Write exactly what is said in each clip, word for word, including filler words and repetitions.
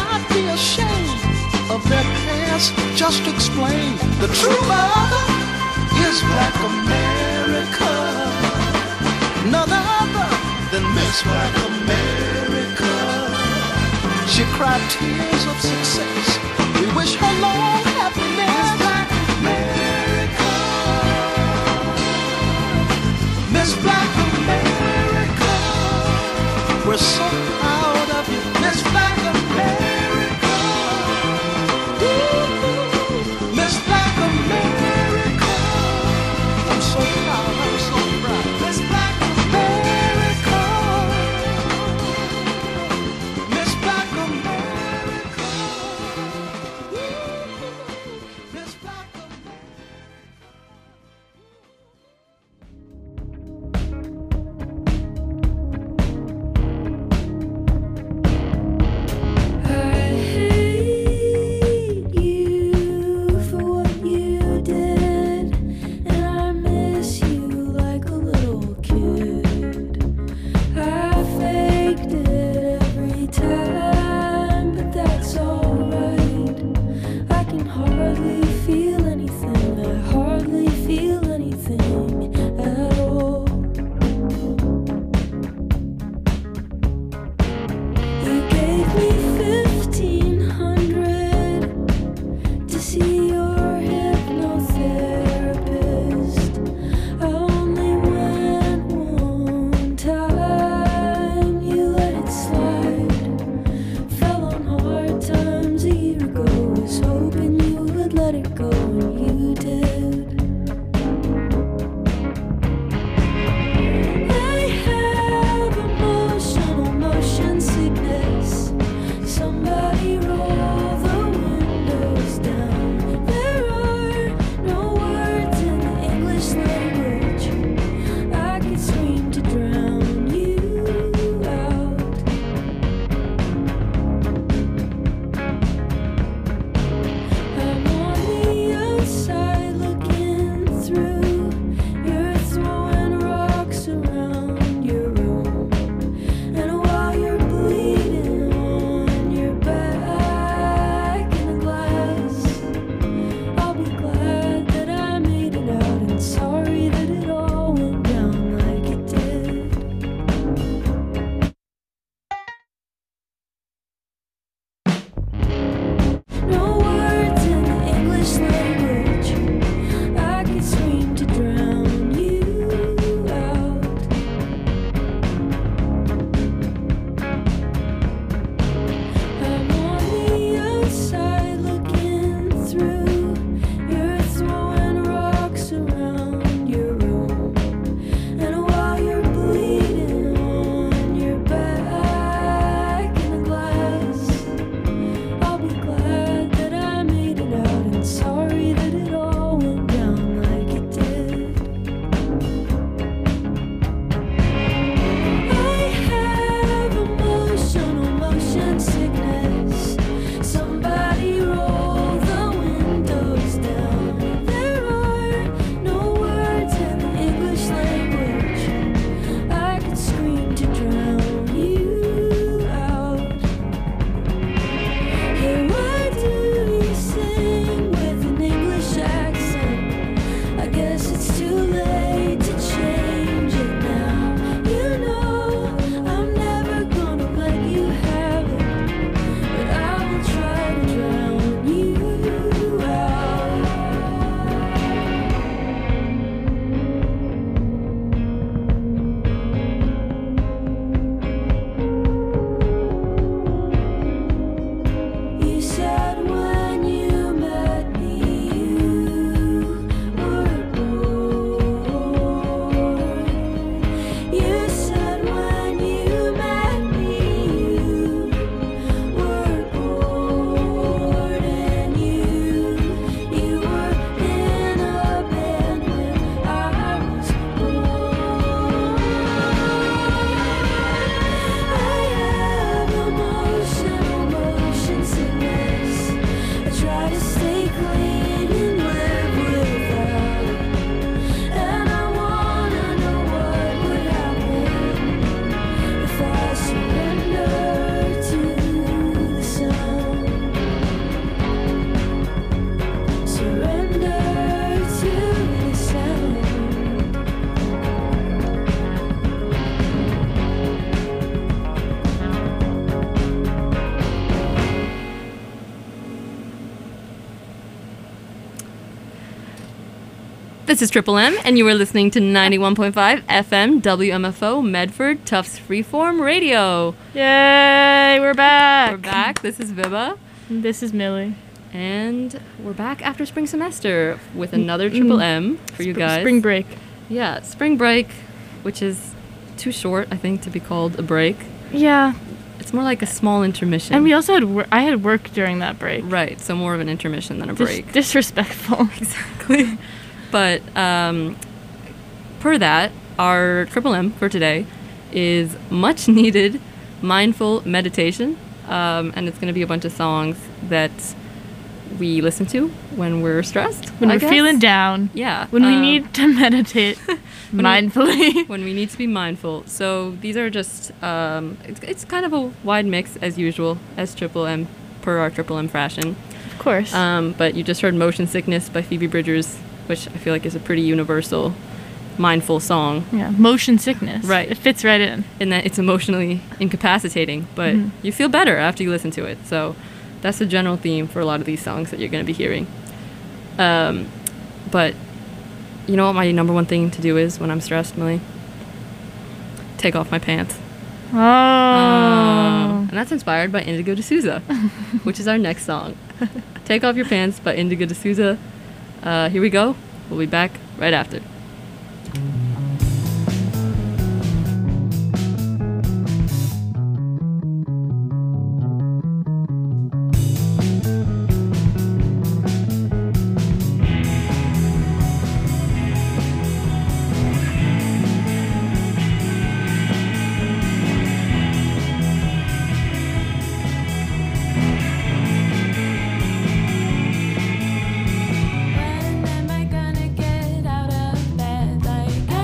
not be ashamed of their past. Just explain the true mother is Black America, none other than Miss Black America. She cried tears of success. We wish her long happiness. Miss Black America, Miss Black America, we're so proud of you, Miss Black America. Ooh, Miss Black America, I'm so proud, I'm so proud. Miss Black America, Miss Black America, Ooh, Miss Black America. this is Triple M, and you are listening to ninety-one point five F M W M F O Medford Tufts Freeform Radio. Yay, we're back. We're back. This is Viva. This is Millie. And we're back after spring semester with another Triple M for you guys. Spring break. Yeah, spring break, which is too short, I think, to be called a break. Yeah. It's more like a small intermission. And we also had wor- I had work during that break. Right, so more of an intermission than a Dis- break. disrespectful. Exactly. But um, per that, our Triple M for today is much needed mindful meditation. Um, and it's going to be a bunch of songs that we listen to when we're stressed. When I we're guess. feeling down. Yeah. When we um, need to meditate when mindfully. We, when we need to be mindful. So these are just, um, it's, it's kind of a wide mix as usual, as Triple M, per our Triple M fashion. Of course. Um, but you just heard Motion Sickness by Phoebe Bridgers, which I feel like is a pretty universal, mindful song. Yeah, motion sickness. Right. It fits right in. In that it's emotionally incapacitating, but Mhm. you feel better after you listen to it. So that's the general theme for a lot of these songs that you're going to be hearing. Um, but you know what my number one thing to do is when I'm stressed, Millie? Take off my pants. Oh. Um, and that's inspired by Indigo D'Souza, which is our next song. Take Off Your Pants by Indigo D'Souza. Uh, here we go. We'll be back right after. When am I gonna get out of bed? Like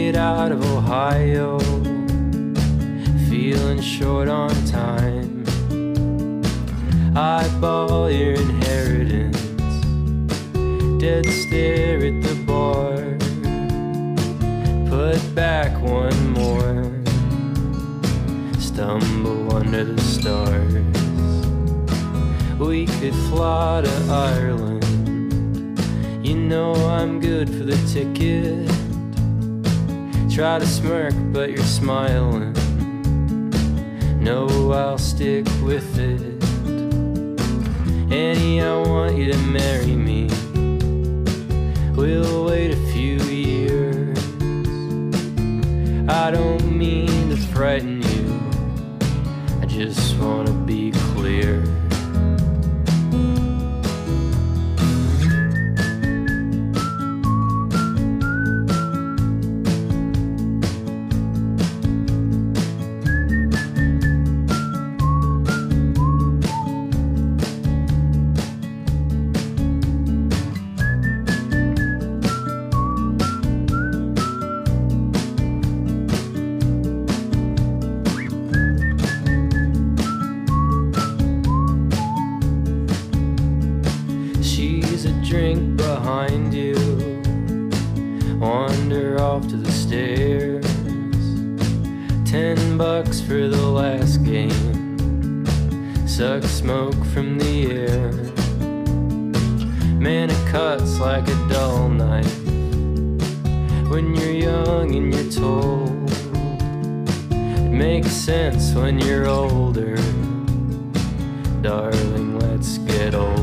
it out of Ohio, feeling short on time. Eyeball your inheritance, dead stare at the bar. Put back one more, stumble under the stars. We could fly to Ireland, you know I'm good for the ticket. Try to smirk but you're smiling, no, I'll stick with it. Annie, I want you to marry me, we'll wait a few years. I don't mean to frighten you, I just wanna be clear. Drink behind you, wander off to the stairs. Ten bucks for the last game, suck smoke from the air. Man, it cuts like a dull knife when you're young and you're told. It makes sense when you're older, darling, let's get old.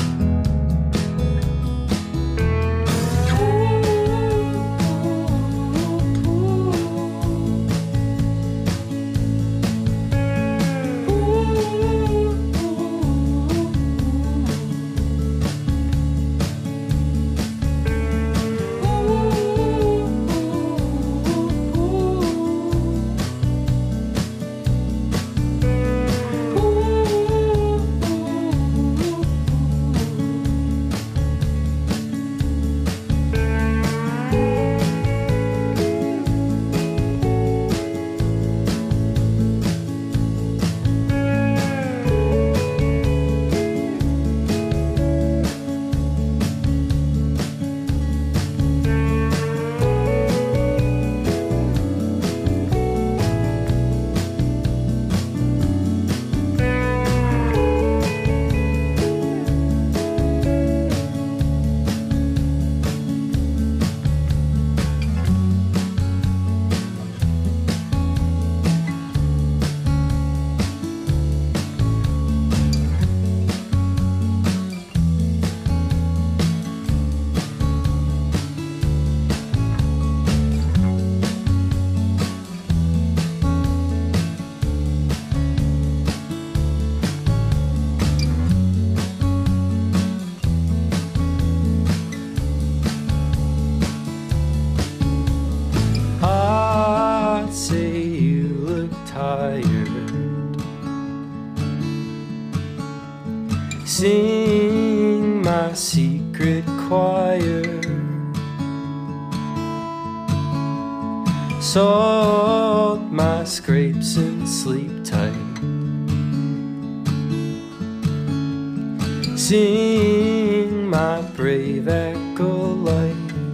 Sing my secret choir, salt my scrapes and sleep tight. Sing my brave acolyte.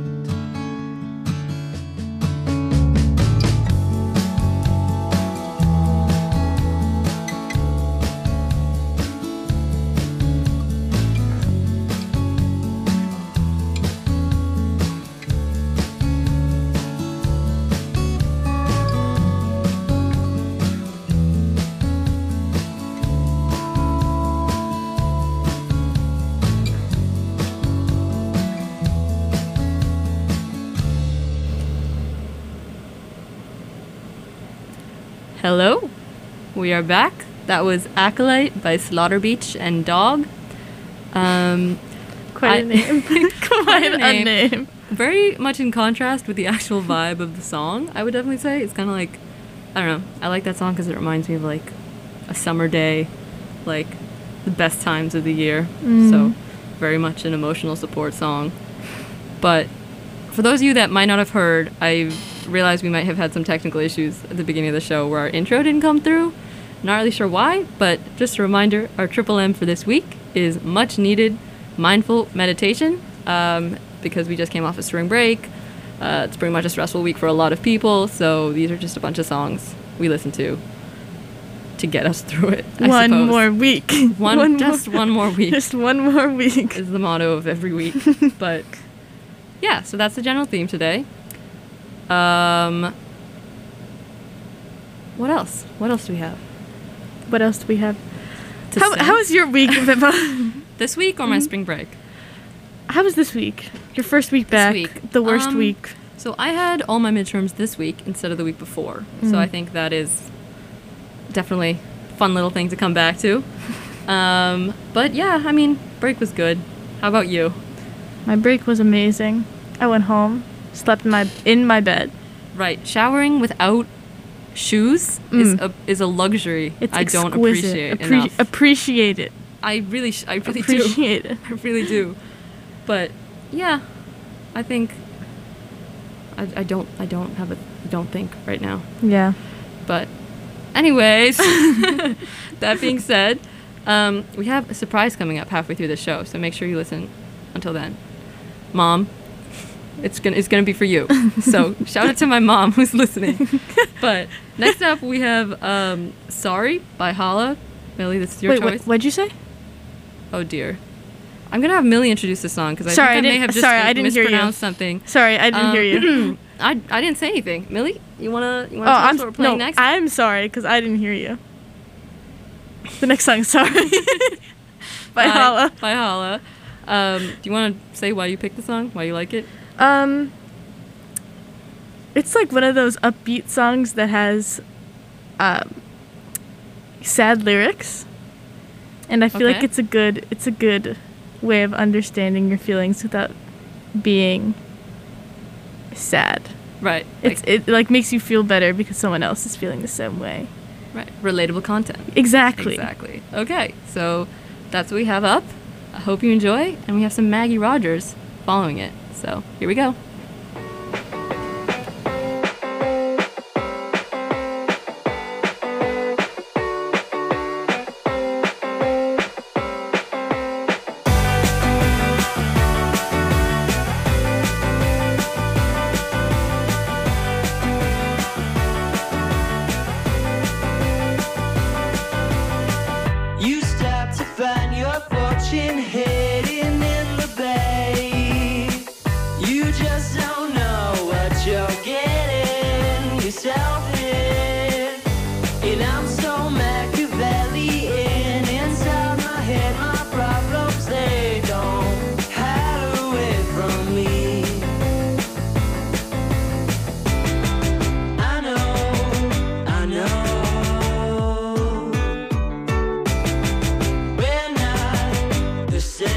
Hello, we are back. That was Acolyte by Slaughter Beach and Dog. Um, Quite I- a name. Quite a a name. name. very much in contrast with the actual vibe of the song, I would definitely say. It's kind of like, I don't know, I like that song because it reminds me of like a summer day, like the best times of the year. Mm. So very much an emotional support song. But for those of you that might not have heard, I realized we might have had some technical issues at the beginning of the show where our intro didn't come through. Not really sure why, but just a reminder, our Triple M for this week is much needed mindful meditation, um, because we just came off a spring break. Uh, it's pretty much a stressful week for a lot of people, so these are just a bunch of songs we listen to to get us through it, I one suppose. more week. One, one just more, one more week Just one more week. is the motto of every week. But yeah, so that's the general theme today. Um, what else? What else do we have? What else do we have? to How say? how was your week, Viva? This week or my spring break? How was this week? Your first week back. week. The worst Um, week. So I had all my midterms this week instead of the week before. So Mm. I think that is definitely a fun little thing to come back to. Um, but yeah, I mean, break was good. How about you? My break was amazing. I went home, slept in my in my bed. Right, showering without shoes is Mm. a is a luxury It's I don't exquisite. appreciate Appre- enough. Appreciate it. I really, sh- I really do. Appreciate it. I really do. But yeah, I think I, I don't I don't have a I don't think right now. Yeah. But anyways, that being said, um, we have a surprise coming up halfway through the show, so make sure you listen until then. Mom, it's gonna it's gonna be for you. So shout out to my mom who's listening. But next up we have um, "Sorry" by Hala. Millie, this is your Wait, choice. what, what'd you say? Oh dear. I'm gonna have Millie introduce the song because I Sorry, think I, I may didn't- have just sorry, uh, I didn't hear you. mispronounced something. Sorry, I didn't Um, hear you. I, I didn't say anything. Millie, you wanna you Oh, wanna tell I'm us what we're playing no, next? I'm sorry because I didn't hear you. The next song, sorry. By Hala. By Hala. Um, do you want to say why you picked the song? Why you like it? Um, it's like one of those upbeat songs that has um, sad lyrics, and I feel like Okay. it's a good it's a good way of understanding your feelings without being sad. Right. It's Like, it like makes you feel better because someone else is feeling the same way. right. Relatable content. Exactly. Exactly. Okay. So that's what we have up. I hope you enjoy, and we have some Maggie Rogers following it. So here we go. You start to find your fortune hidden in the bay. You just don't know what you're getting yourself in. And I'm so Machiavellian inside my head. My problems, they don't hide away from me. I know, I know. We're not the same.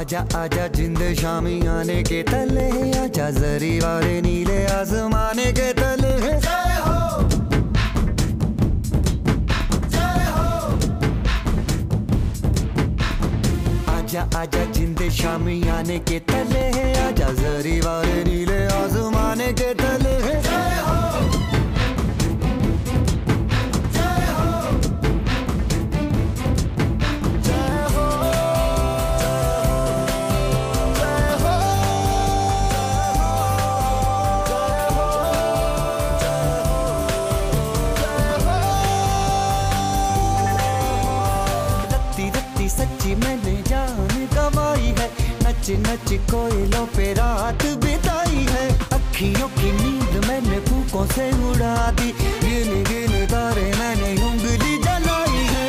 आजा आजा जिंद शामी आने के तले आजा जरी वाले नीले आसमाने के तले जय हो जय हो आजा आजा जिंद शामी आने के तले आजा जरी वाले नीले आसमाने के तले जय हो सच्ची मैंने जान गवाई है नच नच कोयलों पे रात बिताई है अखियों की नींद मैंने फूकों से उड़ा दी गिन गिन तारे मैंने उंगली जलाई है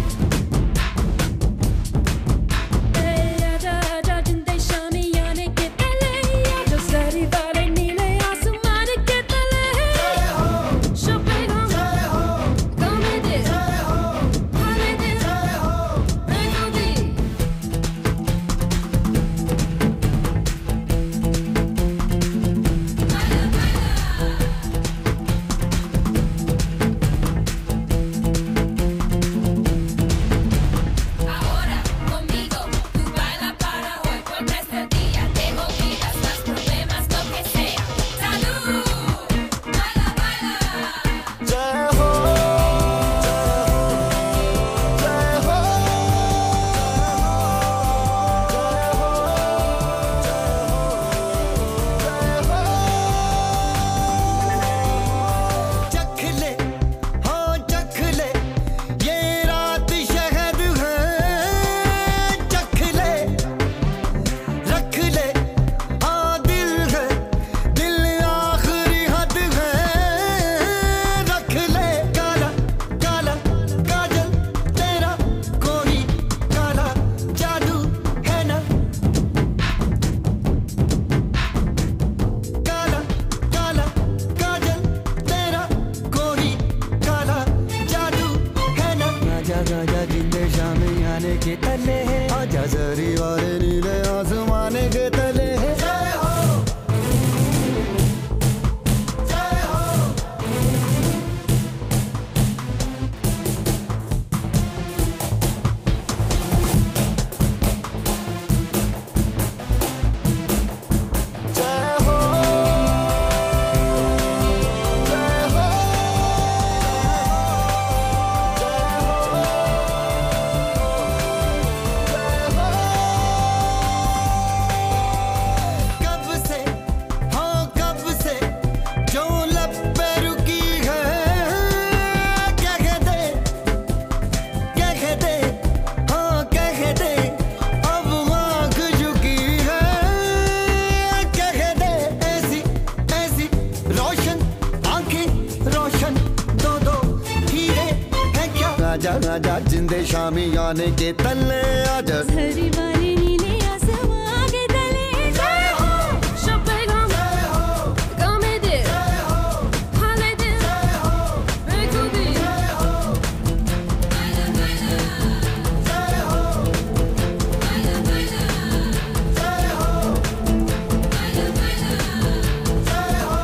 आजा जिंदे शामी आने के तले आजा झरी वाले नीले आसमां के तले जय हो शपेगम जय हो गमे दे जय हो हाले दे जय हो बेखुदी जय हो बाला बाला जय हो बाला बाला जय हो बाला बाला जय हो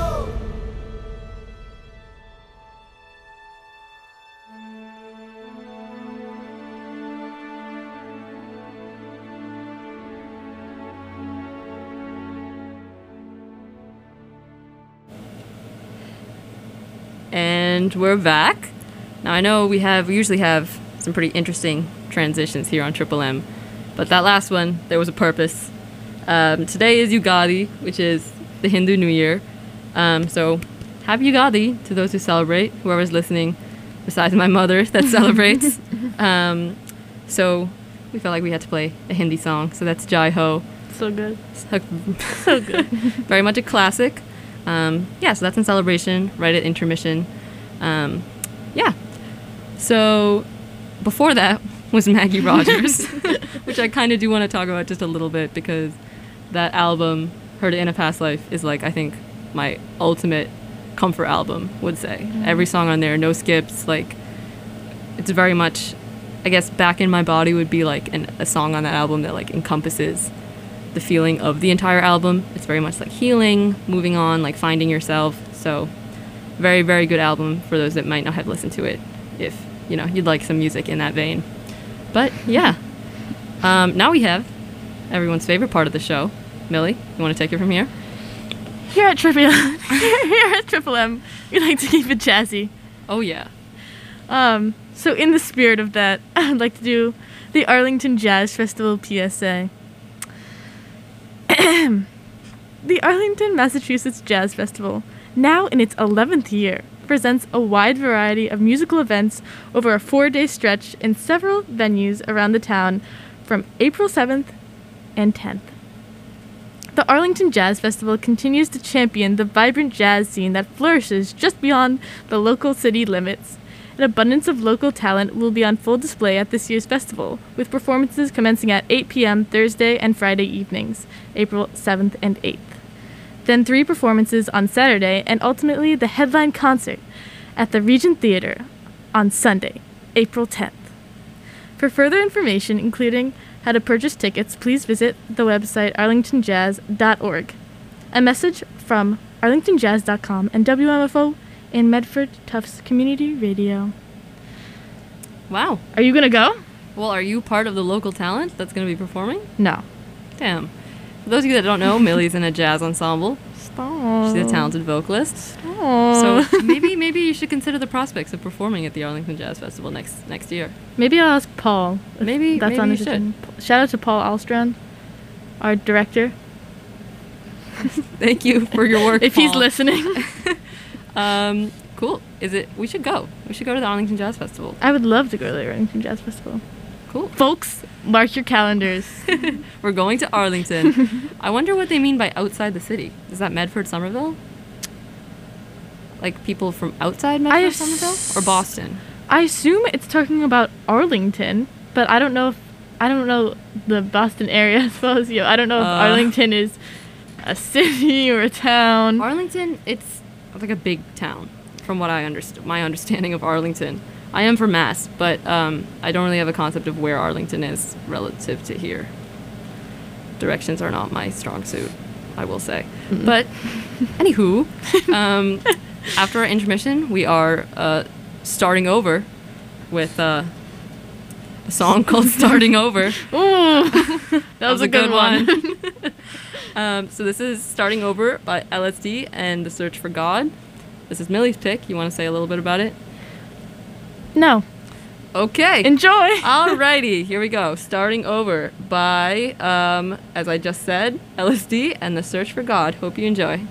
And we're back. Now I know we have we usually have some pretty interesting transitions here on Triple M, but that last one there was a purpose. Um, today is Ugadi, which is the Hindu New Year. Um, so happy Ugadi to those who celebrate, whoever's listening, besides my mother that celebrates. Um, so we felt like we had to play a Hindi song. So that's Jai Ho. So good. So, so good. Very much a classic. Um, yeah, so that's in celebration, right at intermission. Um, yeah. So before that was Maggie Rogers, which I kind of do want to talk about just a little bit because that album, Heard It in a Past Life, is like, I think, my ultimate comfort album, would say. Mm-hmm. Every song on there, no skips. Like, it's very much, I guess, Back in My Body would be like an, a song on that album that like encompasses the feeling of the entire album. It's very much like healing, moving on, like finding yourself. So very, very good album for those that might not have listened to it, if, you know, you'd like some music in that vein. But yeah, um, now we have everyone's favorite part of the show. Millie, you want to take it from here? Here at Triple M, here at Triple M, we like to keep it jazzy. Oh yeah. Um, so in the spirit of that, I'd like to do the Arlington Jazz Festival P S A. The Arlington, Massachusetts Jazz Festival, now in its eleventh year, presents a wide variety of musical events over a four-day stretch in several venues around the town from April seventh and tenth. The Arlington Jazz Festival continues to champion the vibrant jazz scene that flourishes just beyond the local city limits. An abundance of local talent will be on full display at this year's festival, with performances commencing at eight p.m. Thursday and Friday evenings, April seventh and eighth. Then three performances on Saturday, and ultimately the headline concert at the Regent Theater on Sunday, April tenth. For further information, including how to purchase tickets, please visit the website arlington jazz dot org. A message from arlington jazz dot com and W M F O and Medford Tufts Community Radio. Wow. Are you gonna go? Well, are you part of the local talent that's going to be performing? No. Damn. For those of you that don't know, Millie's in a jazz ensemble. Stop. She's a talented vocalist. Oh. So maybe maybe you should consider the prospects of performing at the Arlington Jazz Festival next next year. Maybe I'll ask Paul. if Maybe- that's maybe on you his should. agenda. Shout out to Paul Alstrand, our director. Thank you for your work. If he's Paul. listening, Um, cool. Is it? We should go. We should go to the Arlington Jazz Festival. I would love to go to the Arlington Jazz Festival. Cool. Folks, mark your calendars. We're going to Arlington. I wonder what they mean by outside the city. Is that Medford, Somerville? Like people from outside Medford, I ass- Somerville, or Boston? I assume it's talking about Arlington, but I don't know if I don't know the Boston area as well as you. I don't know if Uh. Arlington is a city or a town. Arlington, it's like a big town, from what I understand. My understanding of Arlington. I am from Mass, but um, I don't really have a concept of where Arlington is relative to here. Directions are not my strong suit, I will say. But, anywho, um, after our intermission, we are uh, starting over with uh, a song called "Starting Over." Ooh, that, was, a good, one. um, so this is "Starting Over" by L S D and The Search for God. This is Millie's pick. You want to say a little bit about it? No, Okay. enjoy. Alrighty, here we go. Starting Over by, um, as I just said, L S D and The Search for God. Hope you enjoy.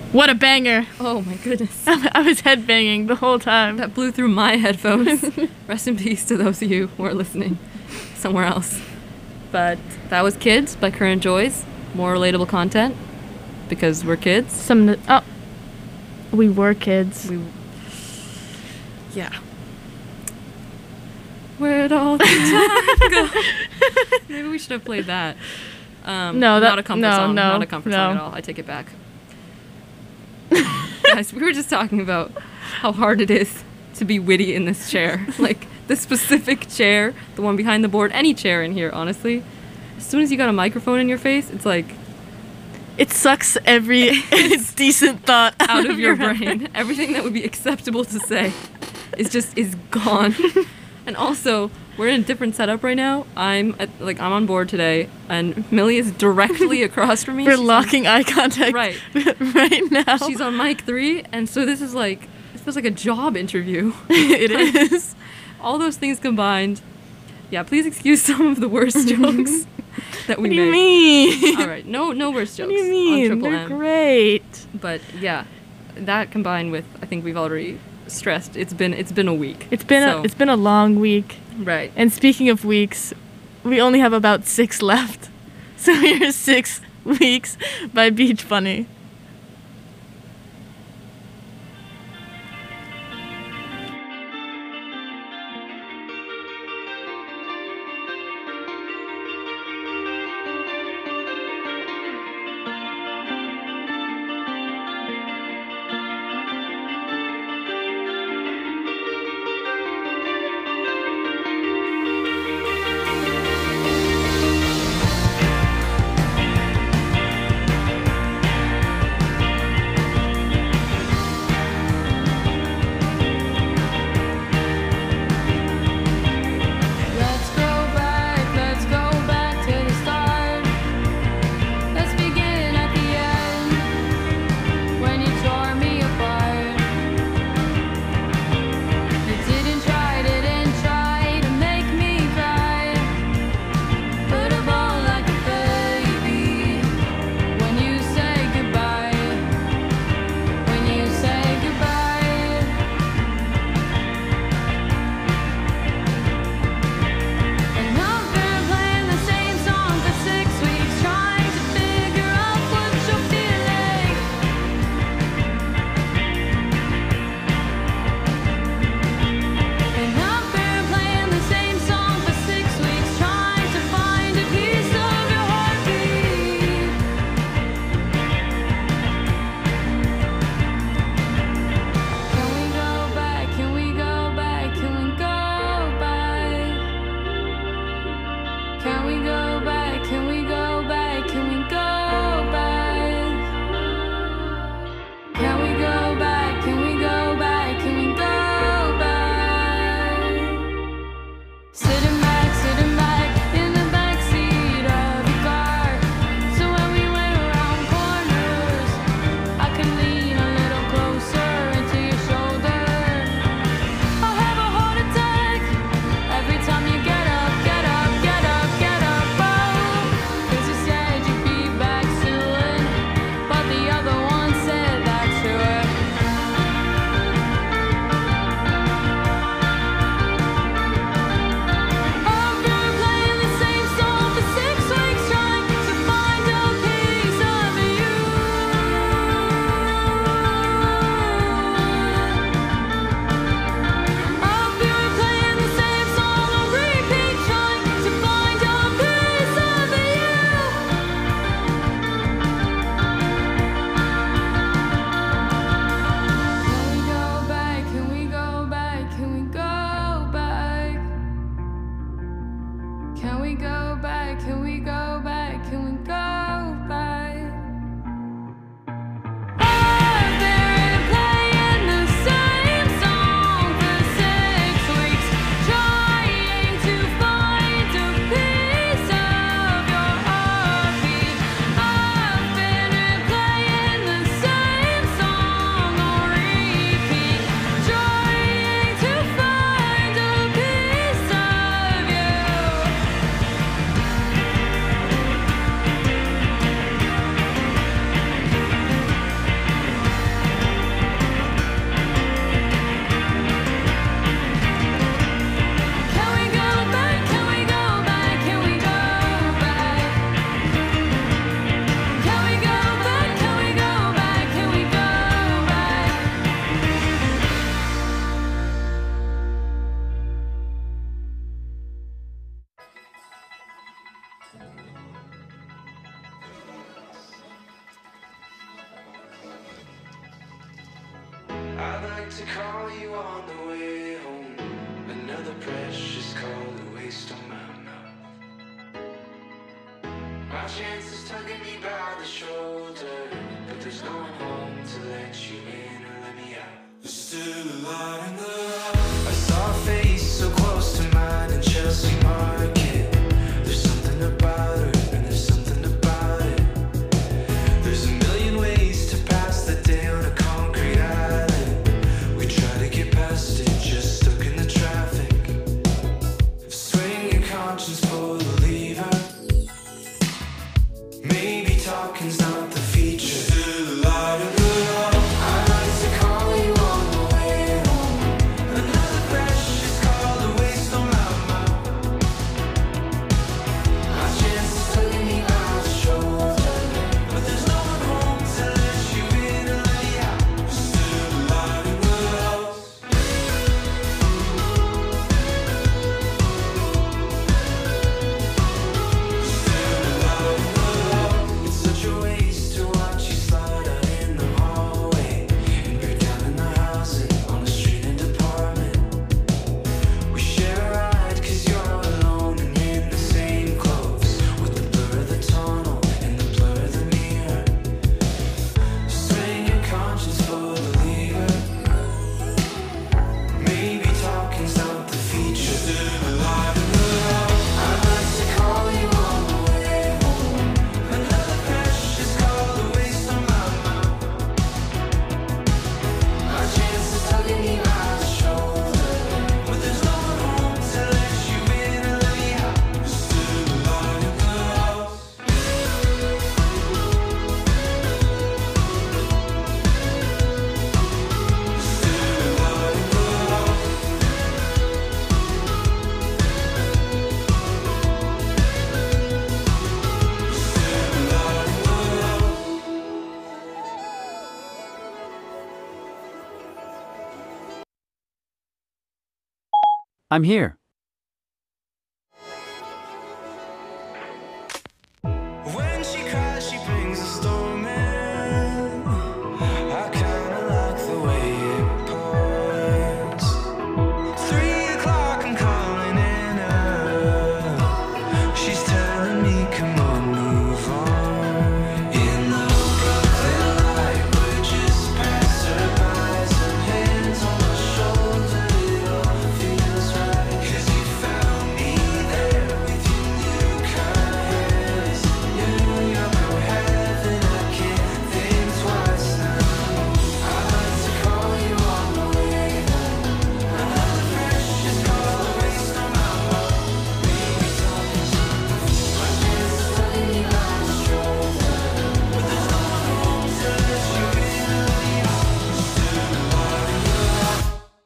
What a banger! Oh my goodness. I was headbanging the whole time. That blew through my headphones. Rest in peace to those of you who are listening somewhere else. But that was Kids by Current Joys. More relatable content because we're kids. Some oh, we were kids. We, yeah. Where'd all the time go? Maybe we should have played that. Um, No, that- not a comfort no, song. no, not a comfort song no. at all. I take it back. Guys, we were just talking about how hard it is to be witty in this chair. Like the specific chair, the one behind the board, any chair in here, honestly. As soon as you got a microphone in your face, it's like It sucks every decent thought out of your head. brain. Everything that would be acceptable to say is just is gone. And also, we're in a different setup right now. I'm at, like I'm on board today, and Millie is directly across from me. We're She's locking eye contact Right. right now. On, she's on mic three, and so this is like it feels like a job interview. It is. All those things combined. Yeah, please excuse some of the worst jokes that we What do you made. mean? All right, no, no worst What jokes do you on mean? Triple They're M. great. But yeah, that combined with I think we've already stressed. It's been it's been a week. It's been So- a it's been a long week. right. And speaking of weeks, we only have about six left. So here's Six Weeks by Beach Bunny. Let's go back, let's go back to the start. Let's begin at the end when you tore me apart. You didn't try, didn't try to make me cry. Put a ball like a baby when you say goodbye. When you say goodbye. And I've been playing the same song for six weeks, trying to figure out what you're feeling. And I've been playing the same song for six weeks, trying to find a piece of your heartbeat. Can we go back? Can we go back? Can we go back? Can we go back? Can we go back? Can we go back? Can we go back? Can we go back? Can we go back? Sitting back, sitting back in the backseat of your car. So when we went around corners, I could lean a little closer into your shoulder. I'll have a heart attack every time you get up, get up, get up, get up. Oh, 'cause you said you'd be back soon, but the other one said that sure. I've been playing the same song for six weeks, trying to find a piece of you. I've been playing the same song on repeat, trying to find a piece of you. Can we go back? Can we go back? Can we go back? Can we go back? Can we go back? Can we go back? I've been playing the same song for six weeks, trying to find a piece of your heartbeat. I've been playing the same song on repeat, trying to find a piece of you. like to call you on the way home. Another precious call to waste on my mouth. My chance is tugging me by the shoulder, but there's no one home to let you in or let me out. There's still a light in the house. I saw a face so close to mine in Chelsea Market. There's something about her, and there's something about it. There's a million ways to pass the day on a concrete island. We try to get past it, just stuck in the traffic. Swing your conscience for the lever. Maybe talking's not the feature. Still the light of the house. I'd like to call you on the way home. Another precious call to waste on my mouth. My chance is tugging me by the shoulder, but there's no one home to let you in or let you out. Still the light of the house. It's such a waste to watch you slide out in the hallway and break down in the housing on the street and apartment. We share a ride cause you're alone and in the same clothes, with the blur of the tunnel and the blur of the mirror. Swing your conscience for the lever. Maybe talking's not the feature. Still the light of the house. I'd like to call you on the way home. Another precious call to waste on my mouth. My chance is tugging me by the shoulder, but there's no one home to let you in or let you out. Still the light of the house. Still the light of the house. I'm here. When she cries, she brings a storm in. I kinda like the way it pours. Three o'clock, I'm calling in her. She's telling me, come on, move on. In the Brooklyn light, we're just passerbys. Her hands on my shoulder, it all feels right. 'Cause you found me there with your new kind of hairs. New York or heaven, I can't think twice now. I'd like to call you on the way home. Another precious call to waste on my mouth. Maybe talking's not the feature. My chance is tugging me by the shoulder, but there's no one home to let you in or let you out. Still the light of the house.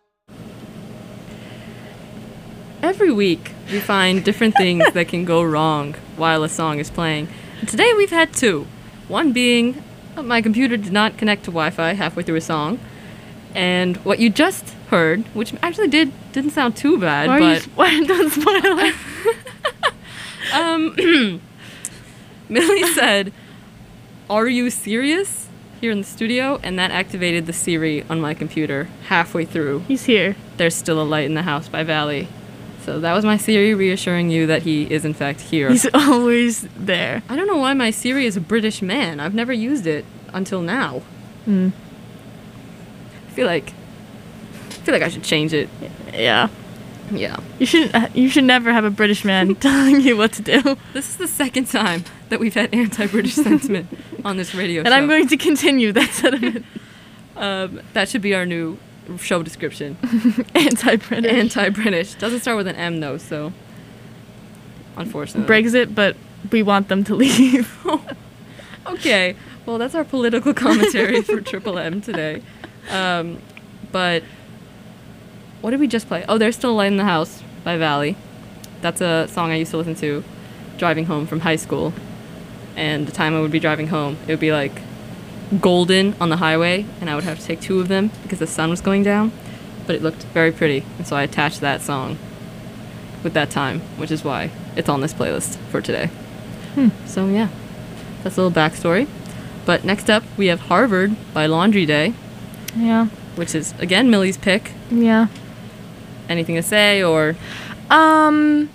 Every week, we find different things that can go wrong while a song is playing. And today, we've had two. One being uh, my computer did not connect to Wi-Fi halfway through a song, and what you just heard, which actually did didn't sound too bad, Why are you, but why don't spoil it? um, Millie said, "Are you serious?" here in the studio, and that activated the Siri on my computer halfway through. He's here. There's Still a Light in the House by Valley. So that was my Siri reassuring you that he is in fact here. He's always there. I don't know why my Siri is a British man. I've never used it until now. Hmm. I feel like I feel like I should change it. Yeah. Yeah. You shouldn't. You should never have a British man telling you what to do. This is the second time that we've had anti-British sentiment on this radio And show. I'm going to continue that sentiment. Um, that should be our new show description. Anti-British. Anti-British. Doesn't start with an M though, so unfortunately. Brexit, but we want them to leave. Okay. Well, that's our political commentary for Triple M today. Um, but what did we just play? Oh, There's Still a Light in the House by Valley. That's a song I used to listen to driving home from high school. And the time I would be driving home, it would be like golden on the highway, and I would have to take two of them because the sun was going down. But it looked very pretty, and so I attached that song with that time, which is why it's on this playlist for today. Hmm. So yeah, that's a little backstory. But next up, we have Harvard by Laundry Day. Yeah. which is, again, Millie's pick. Yeah. Anything to say, or... Um.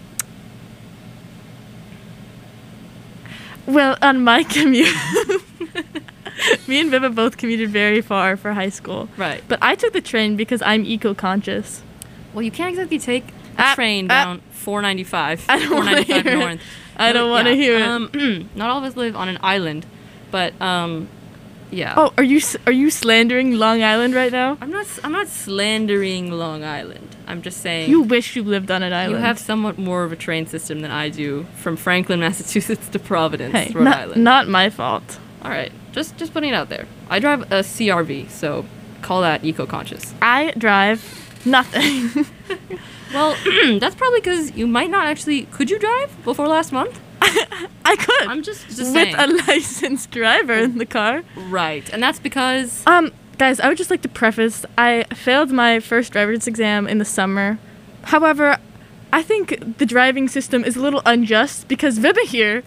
Well, on my commute, me and Viva both commuted very far for high school. Right. But I took the train because I'm eco-conscious. Well, you can't exactly take a Ah, train ah. down four ninety-five. I don't wanna four ninety-five hear it. North. I don't want to Yeah, hear it. Um, not all of us live on an island, but um, yeah. Oh, are you s- are you slandering Long Island right now? I'm not. s- I'm not slandering Long Island. I'm just saying You wish you lived on an island. you have somewhat more of a train system than I do, from Franklin, Massachusetts to Providence, Hey, Rhode not, Island. not my fault. All right, just just putting it out there. I drive a C R V, so call that eco-conscious. I drive nothing. Well, that's probably because you might not actually. Could you drive before last month? I could. I'm just, just with saying. a licensed driver in the car. Right, and that's because Um, guys, I would just like to preface, I failed my first driver's exam in the summer. However, I think the driving system is a little unjust because Viva here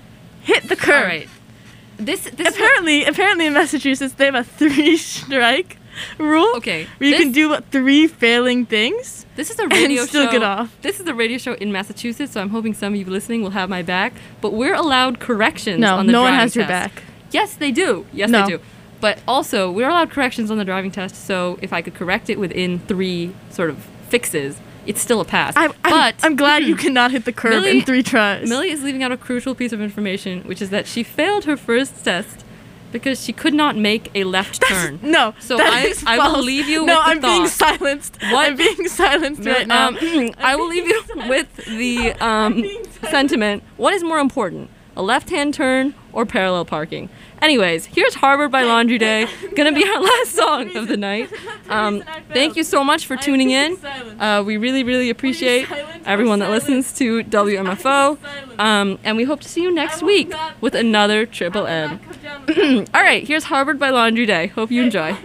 hit the curb. all right. This this is Apparently, apparently in Massachusetts they have a three strike rule. okay. Where you this, can do what, three failing things. This is a radio still show. get off. This is a radio show in Massachusetts, so I'm hoping some of you listening will have my back. But we're allowed corrections No, on the no one driving has your test. back. Yes, they do. Yes, No. they do. But also, we're allowed corrections on the driving test. So if I could correct it within three sort of fixes, it's still a pass. I'm, I'm, but I'm glad you cannot hit the curb Millie- in three tries. Millie is leaving out a crucial piece of information, which is that she failed her first test because she could not make a left turn. No, So that I- is I will false. leave you no, with the I'm being thought. silenced. What? I'm being silenced right now. Um, I will leave you with the um, being sentiment. What is more important, a left-hand turn or parallel parking? Anyways, here's Harvard by Laundry Day. Gonna be our last song of the night. Um, reason I failed. thank you so much for I'm tuning being in. silenced. Uh, we really, really appreciate silent or everyone that silent? listens to W M F O. silent. Um, and we hope to see you next will week not- with another Triple M. All right, here's Harvard by Laundry Day. Hope you enjoy.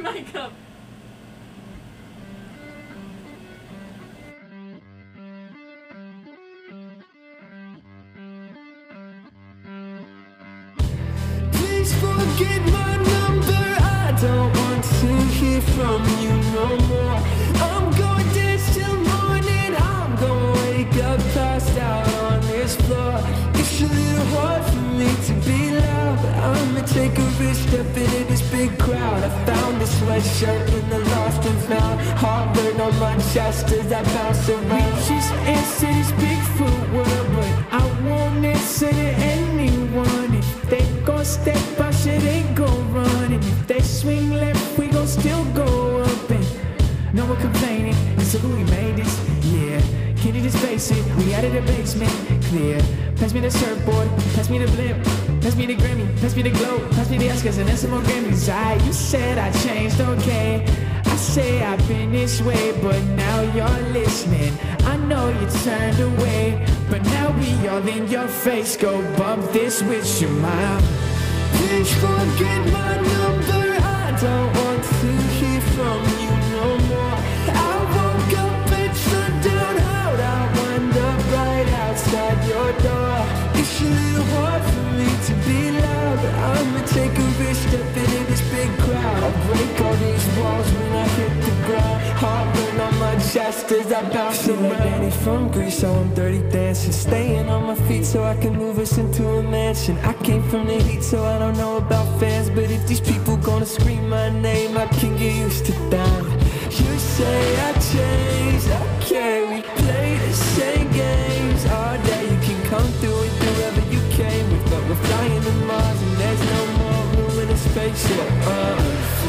Please forget my number. I don't want to hear from you no more. I'm going dance till morning. I'm gonna wake up passed out on this floor. It's a little hard for me to be loud, but I'ma take a risk, step into this big crowd. I found this sweatshirt in the lost and found. Heartburn on my chest as I bounce around. We just answer this Bigfoot word, but I won't answer to anyone. If they gon' step, I should ain't go run. And if they swing left, we gon' still go up. And no one complaining, it's a we made this, yeah. Can you just face it? We out of the basement, clear. Pass me the surfboard, pass me the blimp, pass me the Grammy, pass me the globe, pass me the Oscars, and then some more Grammys. I, you said I changed, okay. I say I've been this way, but now you're listening. I know you turned away, but now we all in your face. Go bump this with your mom. Please forget my number. I don't want to hear from you no more. I woke up at sundown, out. I wound up right outside your door. It's a little hard for me to be loud, but I'ma take a risk, step into this big crowd. I break all these walls when I hit the ground. Heartburn on my chest as I bounce around. Danny from Greece, so I'm dirty dancing, staying on my feet so I can move us into a mansion. I came from the heat, so I don't know about fans, but if these people gonna scream my name, I can get used to that. You say I changed, okay, we play the same games all day. You can come through it wherever you came with, but we're flying to Mars and there's no more room in a spaceship. Uh,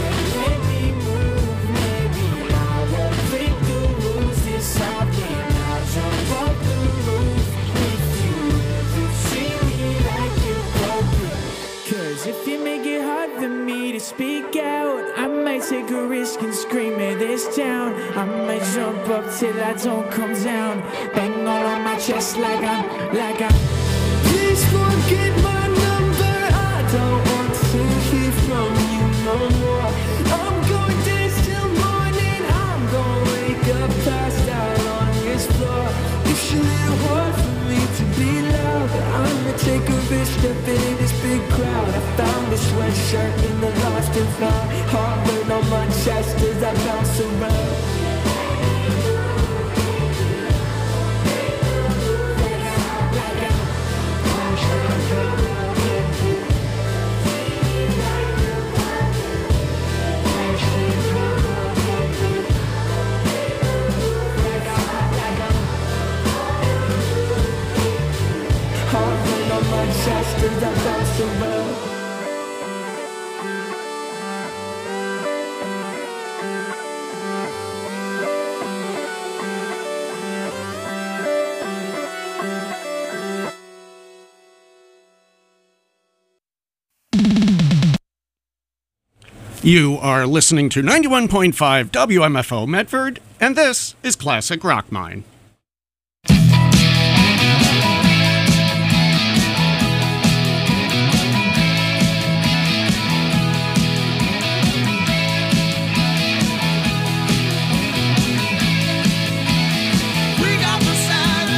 let me move, maybe I won't break the rules this often. I'll jump off the roof if you ever treat me like you broke me. Cause if you make it hard for me to speak out, I might take a risk and scream at this town. I might jump up till I don't come down, bang all on my chest like I'm, like I'm. Please forget my number. I don't want to hear from you no more. I'm going dance till morning. I'm gonna wake up passed out on this floor. It's a little hard for me to be loud, but I'ma take a risk, Stepping in this big crowd, I found this sweatshirt in the lost and found. Heartburn on my chest as I bounce around. Heartburn on my chest as I bounce around. You are listening to ninety-one point five W M F O Medford, and this is Classic Rock Mine.